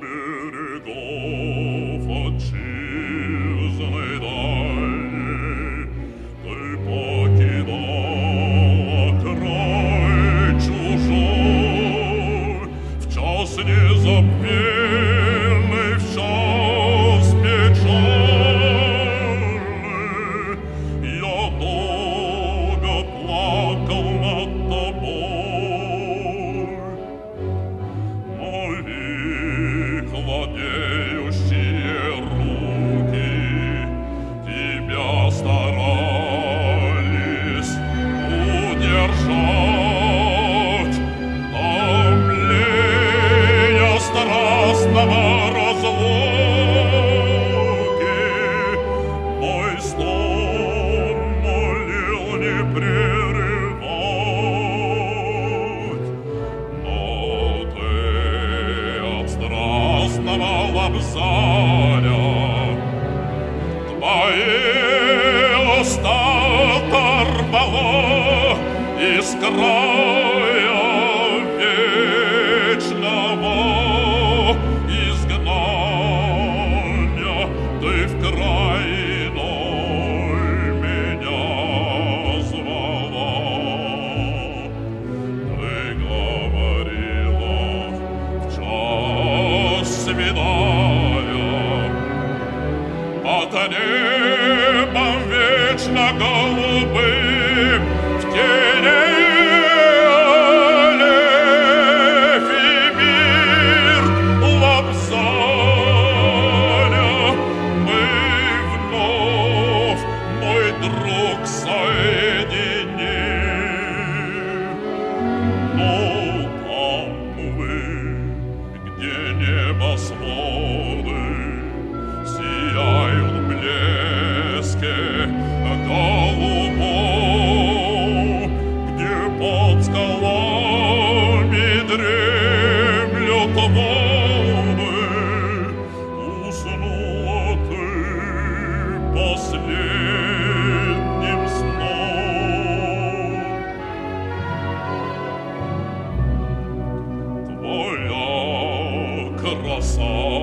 берегов отчизны дальней ты покидала край чужой в час незабвенный, в час печальный. Я долго плакал над тобой. Мои хладеющие руки тебя старались удержать. Томления страстного разлуки мой стон молил не прерывать. Но ты от страстного лобзаря твои уста оторвала из края вечного изгнания. Ты в край иной меня звала. Ты говорила в час свидания под небом вечно голубым в тени аллеев и мир лобзаря мы вновь, мой друг, соединим. Но там вы, где небосводы сияют в блеске голубом, где под скалами дремлют волны, уснула ты последним сном. Твоя краса